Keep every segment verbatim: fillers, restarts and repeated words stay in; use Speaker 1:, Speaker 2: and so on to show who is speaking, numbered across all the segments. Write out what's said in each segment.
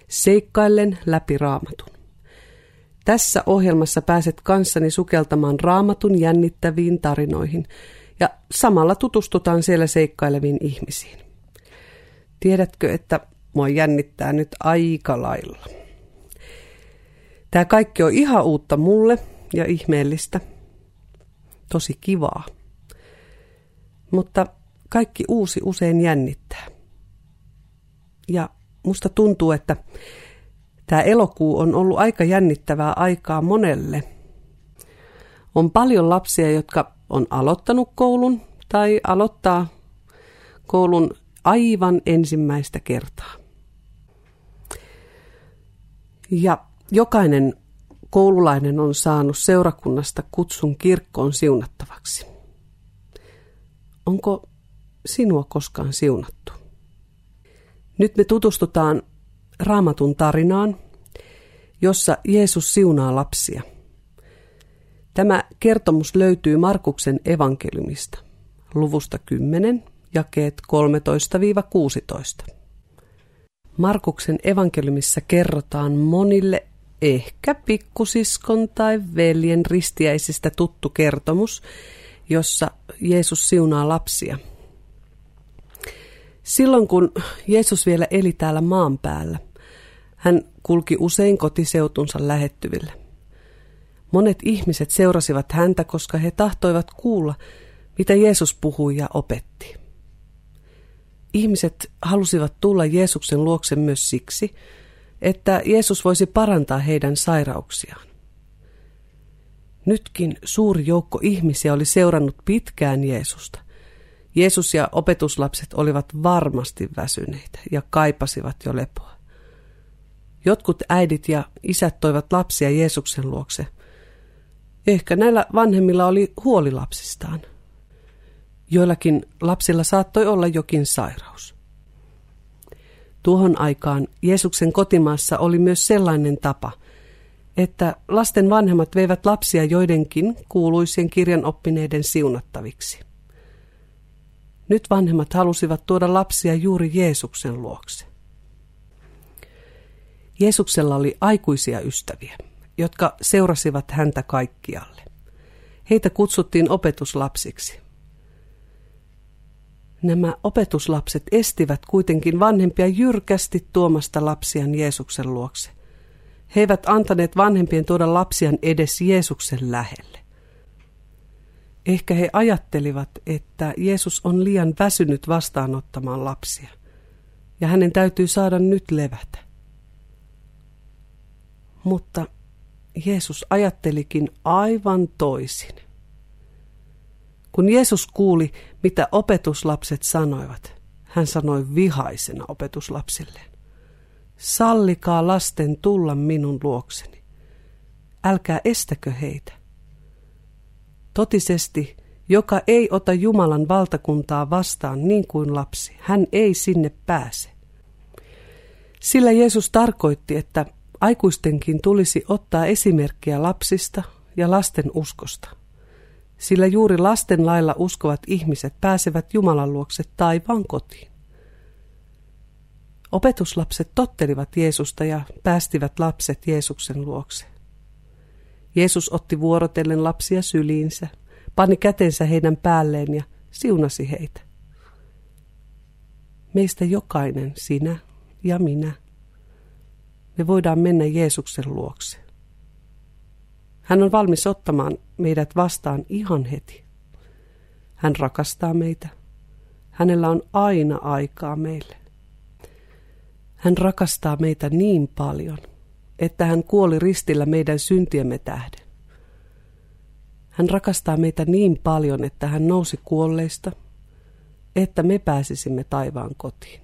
Speaker 1: seikkaillen läpi Raamatun. Tässä ohjelmassa pääset kanssani sukeltamaan Raamatun jännittäviin tarinoihin ja samalla tutustutaan siellä seikkaileviin ihmisiin. Tiedätkö, että mua jännittää nyt aika lailla. Tämä kaikki on ihan uutta mulle ja ihmeellistä. Tosi kivaa. Mutta kaikki uusi usein jännittää. Ja musta tuntuu, että tämä elokuu on ollut aika jännittävää aikaa monelle. On paljon lapsia, jotka on aloittanut koulun tai aloittaa koulun aivan ensimmäistä kertaa. Ja jokainen koululainen on saanut seurakunnasta kutsun kirkkoon siunattavaksi. Onko sinua koskaan siunattu? Nyt me tutustutaan Raamatun tarinaan, jossa Jeesus siunaa lapsia. Tämä kertomus löytyy Markuksen evankeliumista, luvusta kymmenen, jakeet kolmetoista kuusitoista. Markuksen evankeliumissa kerrotaan monille ehkä pikkusiskon tai veljen ristiäisistä tuttu kertomus, jossa Jeesus siunaa lapsia. Silloin kun Jeesus vielä eli täällä maan päällä, hän kulki usein kotiseutunsa lähettyville. Monet ihmiset seurasivat häntä, koska he tahtoivat kuulla, mitä Jeesus puhui ja opetti. Ihmiset halusivat tulla Jeesuksen luokse myös siksi, että Jeesus voisi parantaa heidän sairauksiaan. Nytkin suuri joukko ihmisiä oli seurannut pitkään Jeesusta. Jeesus ja opetuslapset olivat varmasti väsyneitä ja kaipasivat jo lepoa. Jotkut äidit ja isät toivat lapsia Jeesuksen luokse. Ehkä näillä vanhemmilla oli huoli lapsistaan. Joillakin lapsilla saattoi olla jokin sairaus. Tuohon aikaan Jeesuksen kotimaassa oli myös sellainen tapa, että lasten vanhemmat veivät lapsia joidenkin kuuluisien kirjanoppineiden siunattaviksi. Nyt vanhemmat halusivat tuoda lapsia juuri Jeesuksen luokse. Jeesuksella oli aikuisia ystäviä, jotka seurasivat häntä kaikkialle. Heitä kutsuttiin opetuslapsiksi. Nämä opetuslapset estivät kuitenkin vanhempia jyrkästi tuomasta lapsiaan Jeesuksen luokse. He eivät antaneet vanhempien tuoda lapsiaan edes Jeesuksen lähelle. Ehkä he ajattelivat, että Jeesus on liian väsynyt vastaanottamaan lapsia, ja hänen täytyy saada nyt levätä. Mutta Jeesus ajattelikin aivan toisin. Kun Jeesus kuuli, mitä opetuslapset sanoivat, hän sanoi vihaisena opetuslapsilleen: sallikaa lasten tulla minun luokseni. Älkää estäkö heitä. Totisesti, joka ei ota Jumalan valtakuntaa vastaan niin kuin lapsi, hän ei sinne pääse. Sillä Jeesus tarkoitti, että aikuistenkin tulisi ottaa esimerkkiä lapsista ja lasten uskosta. Sillä juuri lasten lailla uskovat ihmiset pääsevät Jumalan luokse taivaan kotiin. Opetuslapset tottelivat Jeesusta ja päästivät lapset Jeesuksen luokse. Jeesus otti vuorotellen lapsia syliinsä, pani kätensä heidän päälleen ja siunasi heitä. Meistä jokainen, sinä ja minä, me voidaan mennä Jeesuksen luokse. Hän on valmis ottamaan meidät vastaan ihan heti. Hän rakastaa meitä. Hänellä on aina aikaa meille. Hän rakastaa meitä niin paljon, että hän kuoli ristillä meidän syntiemme tähden. Hän rakastaa meitä niin paljon, että hän nousi kuolleista, että me pääsisimme taivaan kotiin.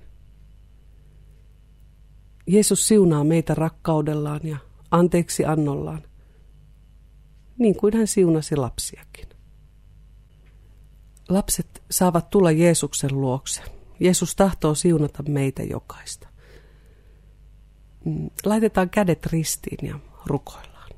Speaker 1: Jeesus siunaa meitä rakkaudellaan ja anteeksi annollaan, niin kuin hän siunasi lapsiakin. Lapset saavat tulla Jeesuksen luokse. Jeesus tahtoo siunata meitä jokaista. Laitetaan kädet ristiin ja rukoillaan.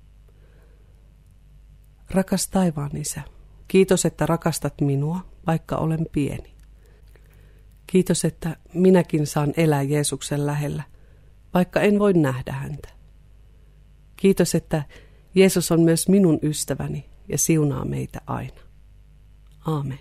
Speaker 1: Rakas taivaan Isä, kiitos, että rakastat minua, vaikka olen pieni. Kiitos, että minäkin saan elää Jeesuksen lähellä, vaikka en voi nähdä häntä. Kiitos, että Jeesus on myös minun ystäväni ja siunaa meitä aina. Aamen.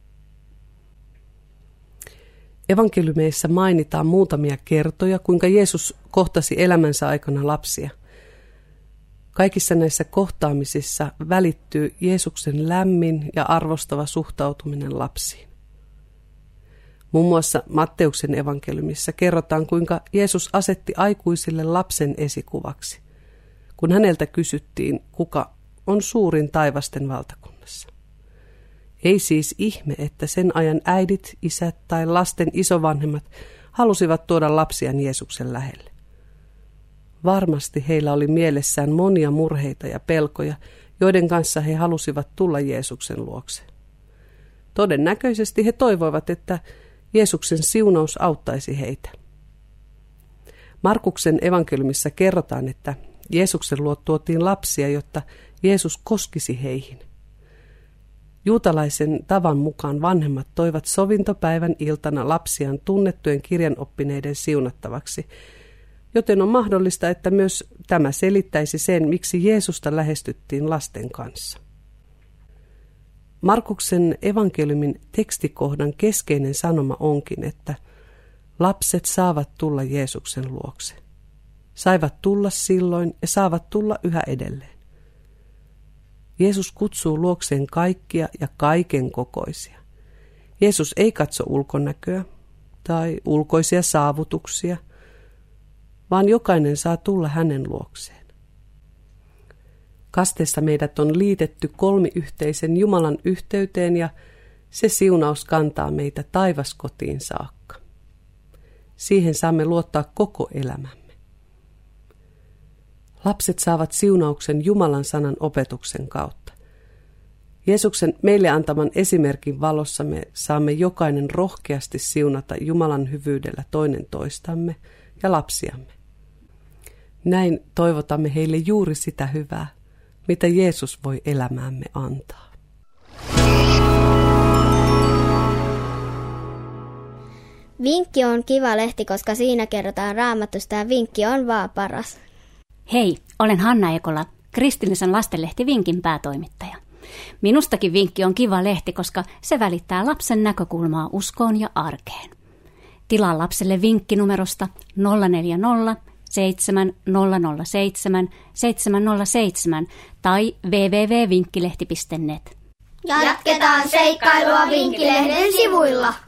Speaker 1: Evankeliumeissa mainitaan muutamia kertoja, kuinka Jeesus kohtasi elämänsä aikana lapsia. Kaikissa näissä kohtaamisissa välittyy Jeesuksen lämmin ja arvostava suhtautuminen lapsiin. Muun muassa Matteuksen evankeliumissa kerrotaan, kuinka Jeesus asetti aikuisille lapsen esikuvaksi, kun häneltä kysyttiin, kuka on suurin taivasten valtakunnassa. Ei siis ihme, että sen ajan äidit, isät tai lasten isovanhemmat halusivat tuoda lapsiaan Jeesuksen lähelle. Varmasti heillä oli mielessään monia murheita ja pelkoja, joiden kanssa he halusivat tulla Jeesuksen luokse. Todennäköisesti he toivoivat, että Jeesuksen siunaus auttaisi heitä. Markuksen evankeliumissa kerrotaan, että Jeesuksen luo tuotiin lapsia, jotta Jeesus koskisi heihin. Juutalaisen tavan mukaan vanhemmat toivat sovintopäivän iltana lapsiaan tunnettujen kirjanoppineiden siunattavaksi, joten on mahdollista, että myös tämä selittäisi sen, miksi Jeesusta lähestyttiin lasten kanssa. Markuksen evankeliumin tekstikohdan keskeinen sanoma onkin, että lapset saavat tulla Jeesuksen luokse. Saivat tulla silloin ja saavat tulla yhä edelleen. Jeesus kutsuu luokseen kaikkia ja kaiken kokoisia. Jeesus ei katso ulkonäköä tai ulkoisia saavutuksia, vaan jokainen saa tulla hänen luokseen. Kasteessa meidät on liitetty kolmiyhteisen Jumalan yhteyteen ja se siunaus kantaa meitä taivaskotiin saakka. Siihen saamme luottaa koko elämämme. Lapset saavat siunauksen Jumalan sanan opetuksen kautta. Jeesuksen meille antaman esimerkin valossa me saamme jokainen rohkeasti siunata Jumalan hyvyydellä toinen toistamme ja lapsiamme. Näin toivotamme heille juuri sitä hyvää, mitä Jeesus voi elämäämme antaa.
Speaker 2: Vinkki on kiva lehti, koska siinä kerrotaan Raamatusta ja vinkki on vaan paras.
Speaker 3: Hei, olen Hanna Ekola, kristillisen lastenlehti Vinkin päätoimittaja. Minustakin Vinkki on kiva lehti, koska se välittää lapsen näkökulmaa uskoon ja arkeen. Tilaa lapselle vinkki numerosta nolla neljä nolla seitsemän nolla nolla seitsemän seitsemän nolla seitsemän tai double-u double-u double piste vinkkilehti piste net.
Speaker 2: Jatketaan seikkailua Vinkkilehden sivuilla.